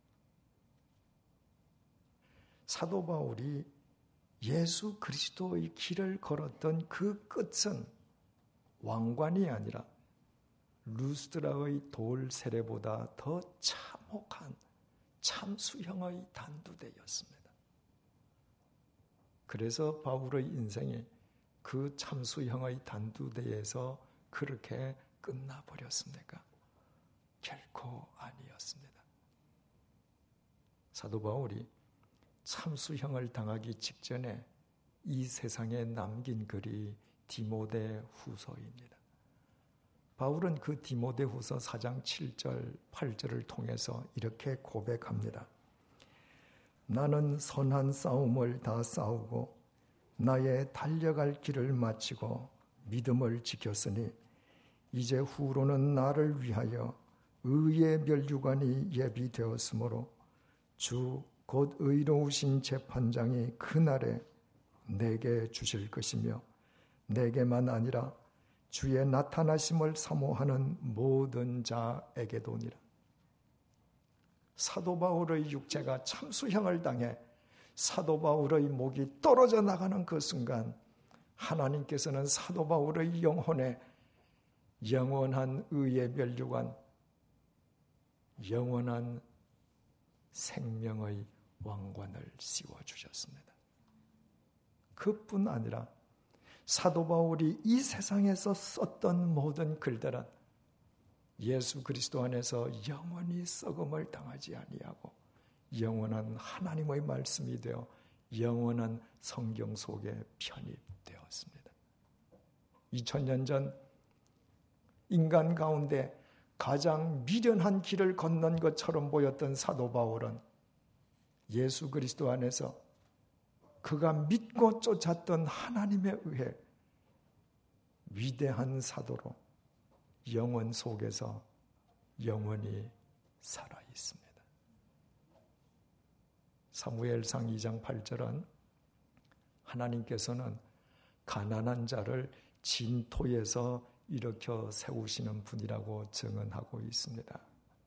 사도 바울이 예수 그리스도의 길을 걸었던 그 끝은 왕관이 아니라 루스드라의 돌 세례보다 더 참혹한 참수형의 단두대였습니다. 그래서 바울의 인생이 그 참수형의 단두대에서 그렇게 끝나버렸습니까? 결코 아니었습니다. 사도 바울이 참수형을 당하기 직전에 이 세상에 남긴 글이 디모데 후서입니다. 바울은 그 디모데 후서 4장 7절, 8절을 통해서 이렇게 고백합니다. 나는 선한 싸움을 다 싸우고 나의 달려갈 길을 마치고 믿음을 지켰으니 이제 후로는 나를 위하여 의의 면류관이 예비되었으므로 주 곧 의로우신 재판장이 그날에 내게 주실 것이며 내게만 아니라 주의 나타나심을 사모하는 모든 자에게도니라. 사도 바울의 육체가 참수형을 당해 사도 바울의 목이 떨어져 나가는 그 순간 하나님께서는 사도 바울의 영혼에 영원한 의의 면류관, 영원한 생명의 왕관을 씌워주셨습니다. 그뿐 아니라 사도 바울이 이 세상에서 썼던 모든 글들은 예수 그리스도 안에서 영원히 썩음을 당하지 아니하고 영원한 하나님의 말씀이 되어 영원한 성경 속에 편입되었습니다. 2000년 전 인간 가운데 가장 미련한 길을 건넌 것처럼 보였던 사도 바울은 예수 그리스도 안에서 그가 믿고 쫓았던 하나님에 의해 위대한 사도로 영원 속에서 영원히 살아 있습니다. 사무엘상 2장 8절은 하나님께서는 가난한 자를 진토에서 일으켜 세우시는 분이라고 증언하고 있습니다.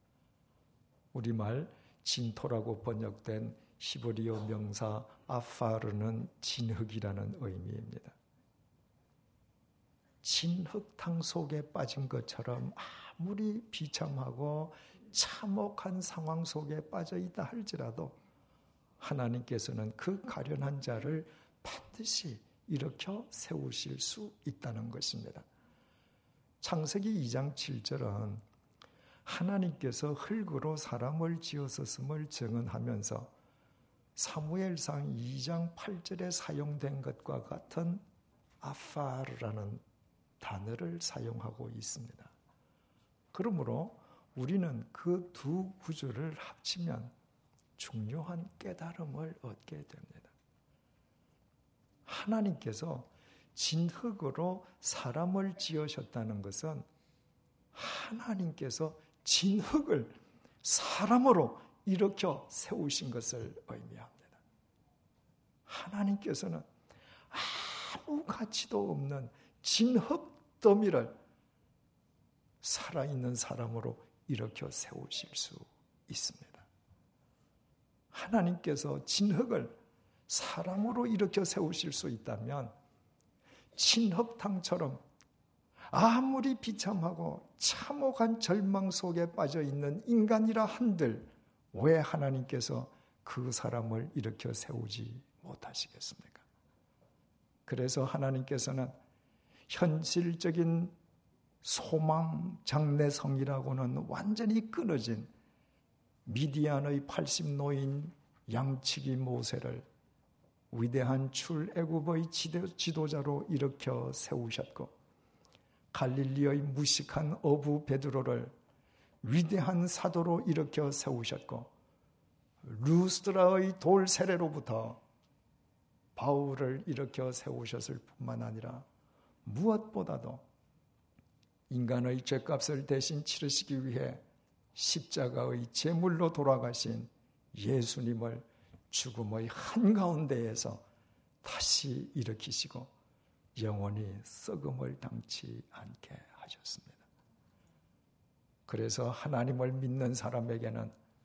우리말 진토라고 번역된 히브리어 명사 아파르는 진흙이라는 의미입니다. 진흙탕 속에 빠진 것처럼 아무리 비참하고 참혹한 상황 속에 빠져 있다 할지라도 하나님께서는 그 가련한 자를 반드시 일으켜 세우실 수 있다는 것입니다. 창세기 2장 7절은 하나님께서 흙으로 사람을 지으셨음을 증언하면서 사무엘상 2장 8절에 사용된 것과 같은 아파르라는 단어를 사용하고 있습니다. 그러므로 우리는 그 두 구절을 합치면 중요한 깨달음을 얻게 됩니다. 하나님께서 진흙으로 사람을 지으셨다는 것은 하나님께서 진흙을 사람으로 일으켜 세우신 것을 의미합니다. 하나님께서는 아무 가치도 없는 진흙 더미를 살아있는 사람으로 일으켜 세우실 수 있습니다. 하나님께서 진흙을 사람으로 일으켜 세우실 수 있다면 진흙탕처럼 아무리 비참하고 참혹한 절망 속에 빠져 있는 인간이라 한들 왜 하나님께서 그 사람을 일으켜 세우지 못하시겠습니까? 그래서 하나님께서는 현실적인 소망 장래성이라고는 완전히 끊어진 미디안의 80노인 양치기 모세를 위대한 출애굽의 지도자로 일으켜 세우셨고 갈릴리의 무식한 어부 베드로를 위대한 사도로 일으켜 세우셨고 루스드라의 돌 세례로부터 바울을 일으켜 세우셨을 뿐만 아니라 무엇보다도 인간의 죄값을 대신 치르시기 위해 십자가의 제물로 돌아가신 예수님을 죽음의 한가운데에서 다시 일으키시고 영원히 썩음을 당치 않게 하셨습니다. 그래서 하나님을 믿는 사람에게는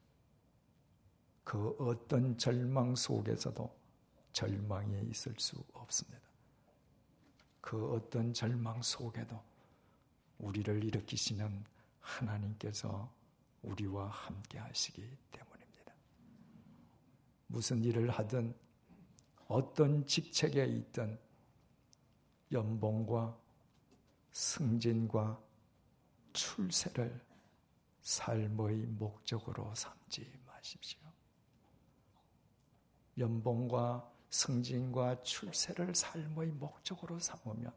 그 어떤 절망 속에서도 절망이 있을 수 없습니다. 그 어떤 절망 속에도 우리를 일으키시는 하나님께서 우리와 함께 하시기 때문입니다. 무슨 일을 하든 어떤 직책에 있든 연봉과 승진과 출세를 삶의 목적으로 삼지 마십시오. 연봉과 승진과 출세를 삶의 목적으로 삼으면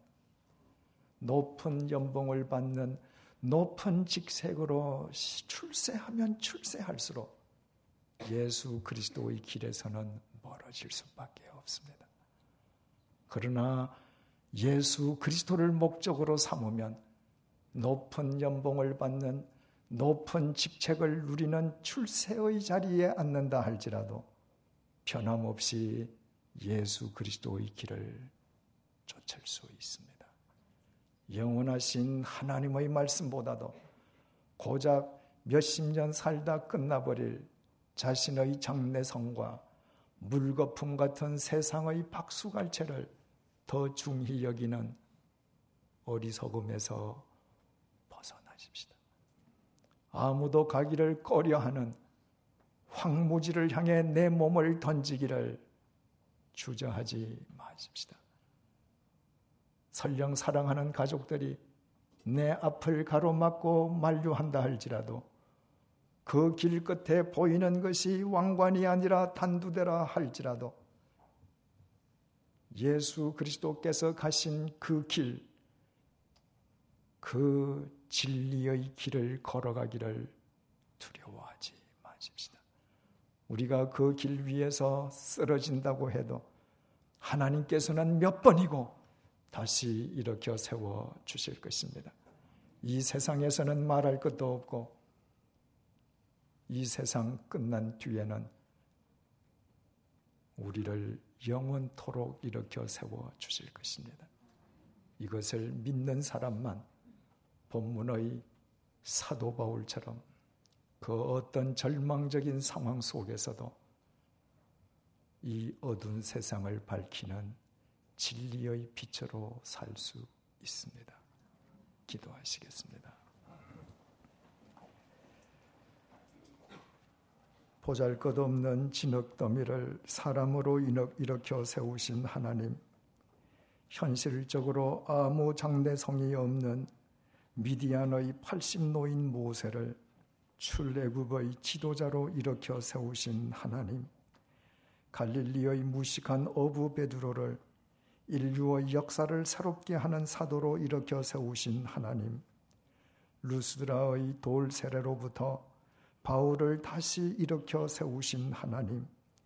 높은 연봉을 받는 높은 직책으로 출세하면 출세할수록 예수 그리스도의 길에서는 멀어질 수밖에 없습니다. 그러나 예수 그리스도를 목적으로 삼으면 높은 연봉을 받는 높은 직책을 누리는 출세의 자리에 앉는다 할지라도 변함없이 예수 그리스도의 길을 쫓을 수 있습니다. 영원하신 하나님의 말씀보다도 고작 몇십 년 살다 끝나버릴 자신의 장래성과 물거품 같은 세상의 박수갈채를 더 중히 여기는 어리석음에서 벗어나십시다. 아무도 가기를 꺼려하는 황무지를 향해 내 몸을 던지기를 주저하지 마십시다. 설령 사랑하는 가족들이 내 앞을 가로막고 만류한다 할지라도 그 길 끝에 보이는 것이 왕관이 아니라 단두대라 할지라도 예수 그리스도께서 가신 그 길, 그 진리의 길을 걸어가기를 두려워하지 마십시다. 우리가 그 길 위에서 쓰러진다고 해도 하나님께서는 몇 번이고 다시 일으켜 세워 주실 것입니다. 이 세상에서는 말할 것도 없고 이 세상 끝난 뒤에는 우리를 영원토록 일으켜 세워 주실 것입니다. 이것을 믿는 사람만 본문의 사도 바울처럼 그 어떤 절망적인 상황 속에서도 이 어두운 세상을 밝히는 진리의 빛으로 살 수 있습니다. 기도하시겠습니다. 보잘것없는 진흙더미를 사람으로 일으켜 세우신 하나님, 현실적으로 아무 장래성이 없는 미디안의 80노인 모세를 출애굽의 지도자로 일으켜 세우신 하나님, 갈릴리의 무식한 어부 베드로를 인류의 역사를 새롭게 하는 사도로 일으켜 세우신 하나님, 루스드라의 돌 세례로부터 바울을 다시 일으켜 세우신 하나님,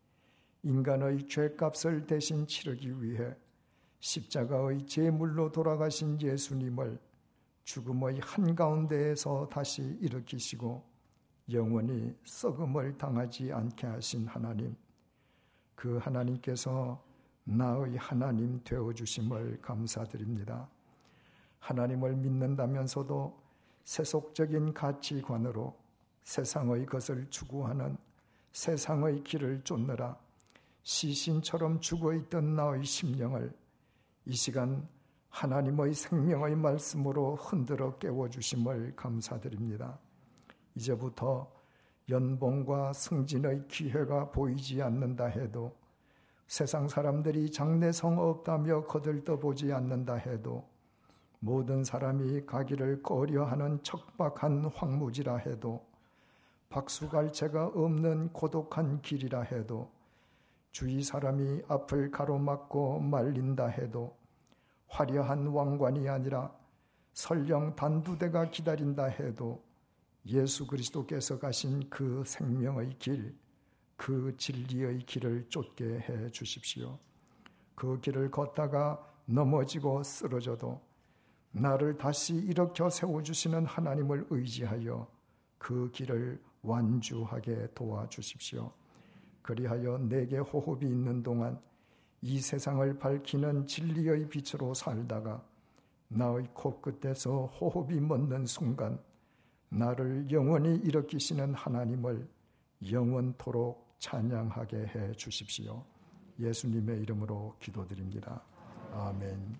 인간의 죄값을 대신 치르기 위해 십자가의 제물로 돌아가신 예수님을 죽음의 한가운데에서 다시 일으키시고 영원히 썩음을 당하지 않게 하신 하나님, 그 하나님께서 나의 하나님 되어주심을 감사드립니다. 하나님을 믿는다면서도 세속적인 가치관으로 세상의 것을 추구하는 세상의 길을 쫓느라 시신처럼 죽어있던 나의 심령을 이 시간 하나님의 생명의 말씀으로 흔들어 깨워주심을 감사드립니다. 이제부터 연봉과 승진의 기회가 보이지 않는다 해도, 세상 사람들이 장래성 없다며 거들떠보지 않는다 해도, 모든 사람이 가기를 꺼려하는 척박한 황무지라 해도, 박수갈채가 없는 고독한 길이라 해도, 주위 사람이 앞을 가로막고 말린다 해도, 화려한 왕관이 아니라 설령 단두대가 기다린다 해도 예수 그리스도께서 가신 그 생명의 길, 그 진리의 길을 쫓게 해 주십시오. 그 길을 걷다가 넘어지고 쓰러져도 나를 다시 일으켜 세워주시는 하나님을 의지하여 그 길을 완주하게 도와주십시오. 그리하여 내게 호흡이 있는 동안 이 세상을 밝히는 진리의 빛으로 살다가 나의 코끝에서 호흡이 멎는 순간 나를 영원히 일으키시는 하나님을 영원토록 찬양하게 해 주십시오. 예수님의 이름으로 기도드립니다. 아멘.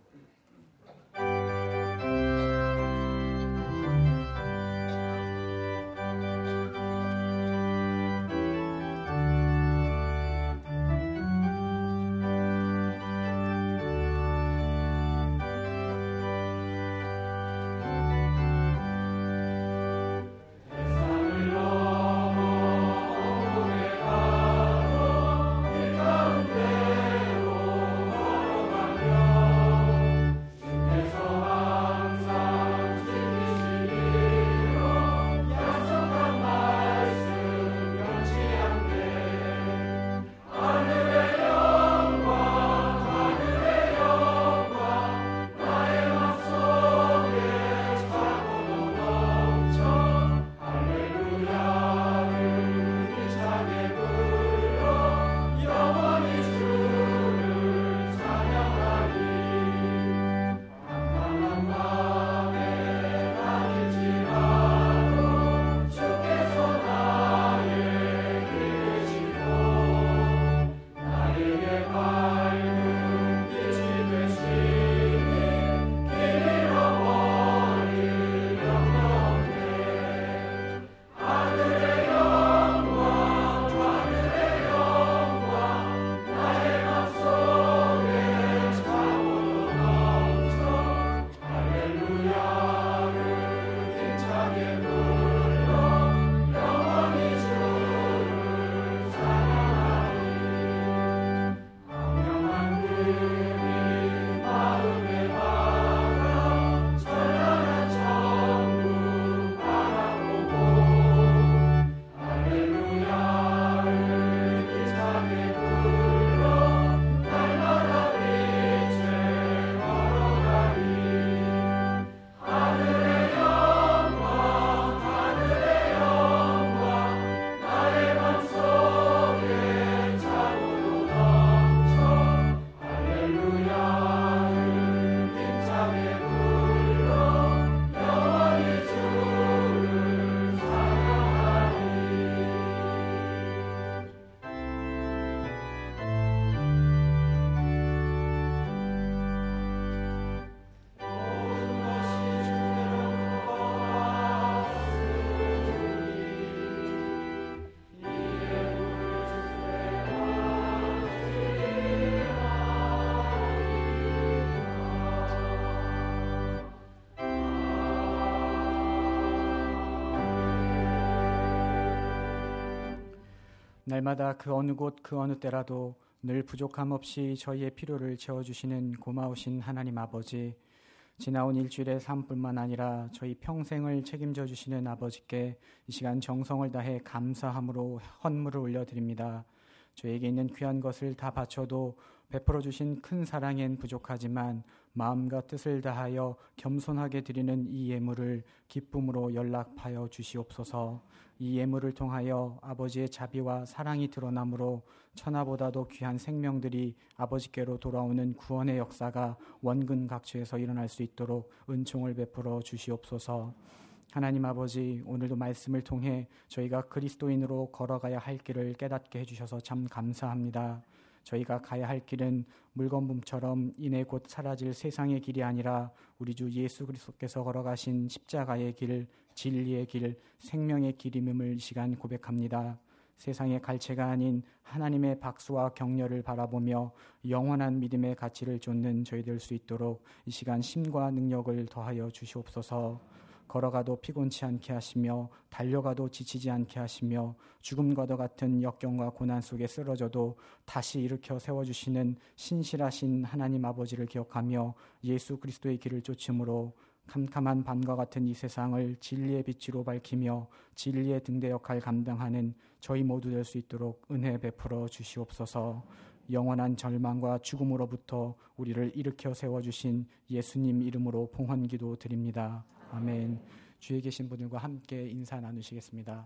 날마다 그 어느 곳 그 어느 때라도 늘 부족함 없이 저희의 필요를 채워주시는 고마우신 하나님 아버지, 지나온 일주일의 삶뿐만 아니라 저희 평생을 책임져 주시는 아버지께 이 시간 정성을 다해 감사함으로 헌물을 올려드립니다. 저에게 있는 귀한 것을 다 바쳐도 베풀어 주신 큰 사랑엔 부족하지만 마음과 뜻을 다하여 겸손하게 드리는 이 예물을 기쁨으로 연락하여 주시옵소서. 이 예물을 통하여 아버지의 자비와 사랑이 드러나므로 천하보다도 귀한 생명들이 아버지께로 돌아오는 구원의 역사가 원근 각처에서 일어날 수 있도록 은총을 베풀어 주시옵소서. 하나님 아버지, 오늘도 말씀을 통해 저희가 그리스도인으로 걸어가야 할 길을 깨닫게 해주셔서 참 감사합니다. 저희가 가야 할 길은 물건품처럼 이내 곧 사라질 세상의 길이 아니라 우리 주 예수 그리스도께서 걸어가신 십자가의 길, 진리의 길, 생명의 길임을 이 시간 고백합니다. 세상의 갈채가 아닌 하나님의 박수와 격려를 바라보며 영원한 믿음의 가치를 쫓는 저희 될 수 있도록 이 시간 힘과 능력을 더하여 주시옵소서. 걸어가도 피곤치 않게 하시며 달려가도 지치지 않게 하시며 죽음과도 같은 역경과 고난 속에 쓰러져도 다시 일으켜 세워주시는 신실하신 하나님 아버지를 기억하며 예수 그리스도의 길을 쫓음으로 캄캄한 밤과 같은 이 세상을 진리의 빛으로 밝히며 진리의 등대 역할 감당하는 저희 모두 될 수 있도록 은혜 베풀어 주시옵소서. 영원한 절망과 죽음으로부터 우리를 일으켜 세워주신 예수님 이름으로 봉헌기도 드립니다. 아멘. 주위에 계신 분들과 함께 인사 나누시겠습니다.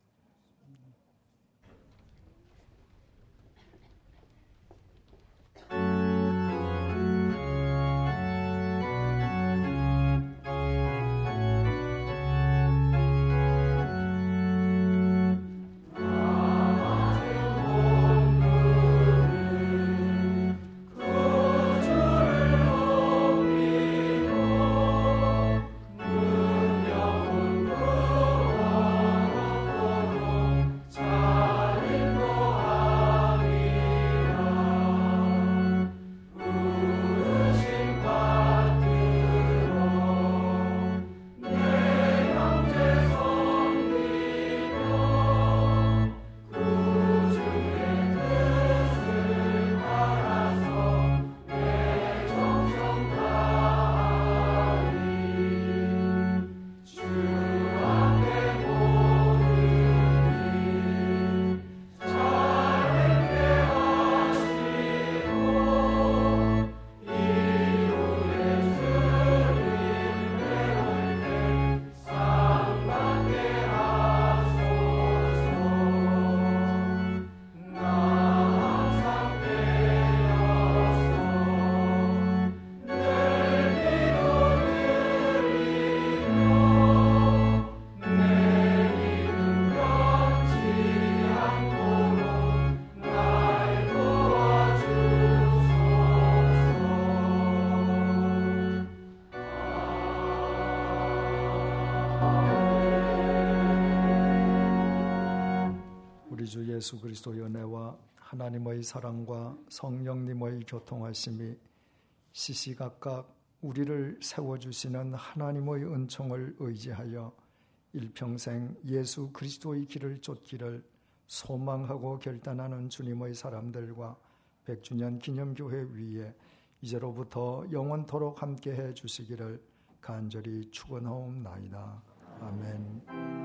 우리 주 예수 그리스도의 은혜와 하나님의 사랑과 성령님의 교통하심이 시시각각 우리를 세워주시는 하나님의 은총을 의지하여 일평생 예수 그리스도의 길을 쫓기를 소망하고 결단하는 주님의 사람들과 100주년 기념교회 위에 이제로부터 영원토록 함께해 주시기를 간절히 축원하옵나이다. 아멘.